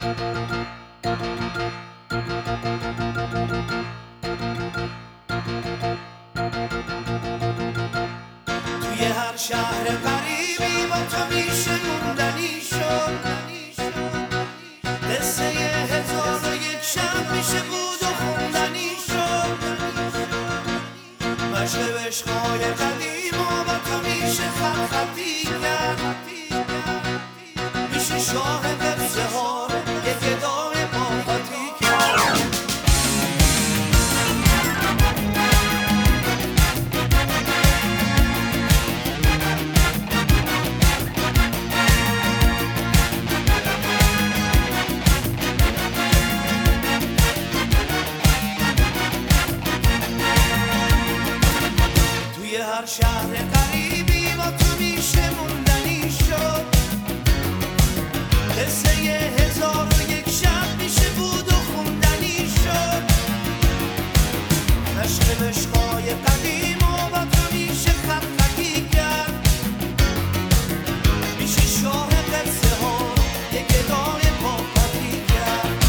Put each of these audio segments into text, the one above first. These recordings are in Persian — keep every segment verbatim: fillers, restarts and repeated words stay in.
توی هر شهر غریبی با تو میشه موندنی شد، قصه هزار و یک شب میشه بود و خوندنی شد. مشق عشقای قدیم و با تو میشه خط خطی کرد، میشه شاه قصه ها یک ادای پاپاتی کرد. توی هر شهر غریبی با تو میشه موندنی شد، قصه هزار و یک شب میشه بود و خوندنی شد. عشق عشقای قدیم و با تو میشه خط خطی کرد، میشه شاه قصه ها یک ادای پاپاتی کرد.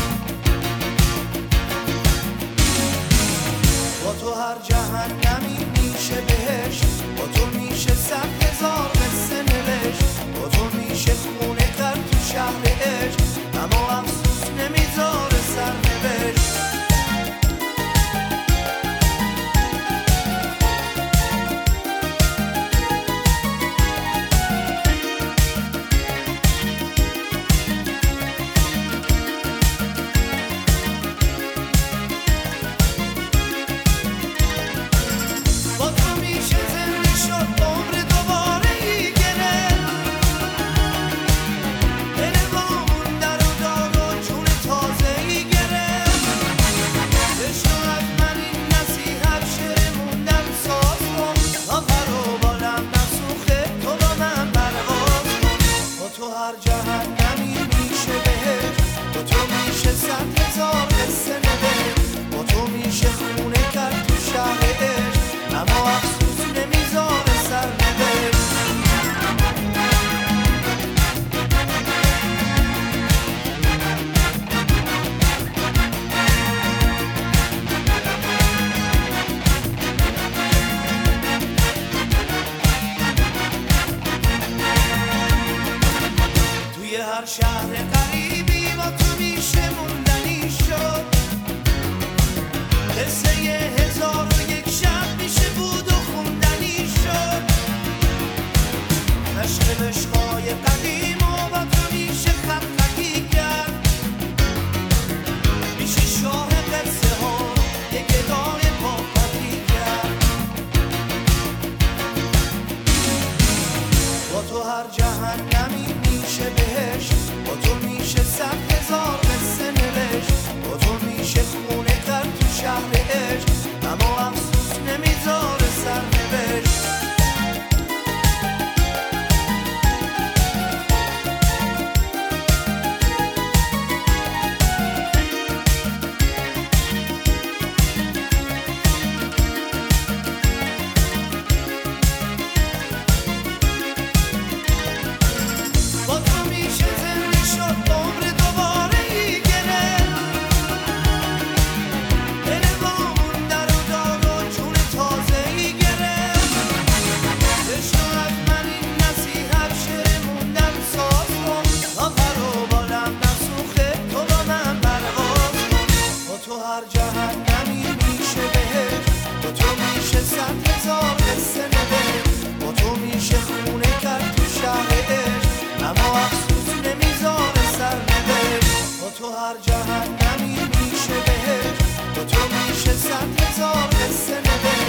با تو هر جهنمی میشه بهشت، با تو میشه صد هزار قصه نوشت، با تو میشه خونه کرد تو شهر عشق، اما افسوس نمیذاره سرنوشت. با تو میشه زنده شد عمر دوباره ای گرفت، دل وامون در و داد و جون تازه ای گرفت. بشنو از من این نصیحت شعر موندن ساز کن، تا پر و بالم نسوخه تو با من پرواز کن. با تو هر جهنمی میشه بهشت، با تو میشه صد هزار قصه نوشت، با تو میشه خونه کرد تو شهر عشق، اما افسوس نمیذاره سرنوشت. توی هر شهر غریبی با تو میشه موندنی شد، قصه هزار و یک شب میشه بود و خوندنی شد. عشق عشقای قدیم و با تو میشه خط خطی کرد، میشه شاه قصه ها یک ادای پاپاتی کرد. با تو هر جهنمی میشه بهشت، با تو میشه صد هزار قصه نوشت، با تو میشه خونه کرد تو شهر عشق، اما افسوس نمیذاره سرنوشت. با تو میشه زنده شد عمر دوباره ای گرفت، دل وامون در و داد و جون تازه ای گرفت. بشنو از من این نصیحت شعر موندن ساز کن، تا پر و بالم نسوخه تو با من پرواز کن. با تو هر جهنمی میشه بهشت، با تو میشه صد هزار قصه نوشت، با تو میشه خونه کرد تو شهر عشق، اما افسوس نمیذاره سرنوشت. با تو هر جهنمی میشه بهشت، با تو میشه صد هزار قصه نوشت،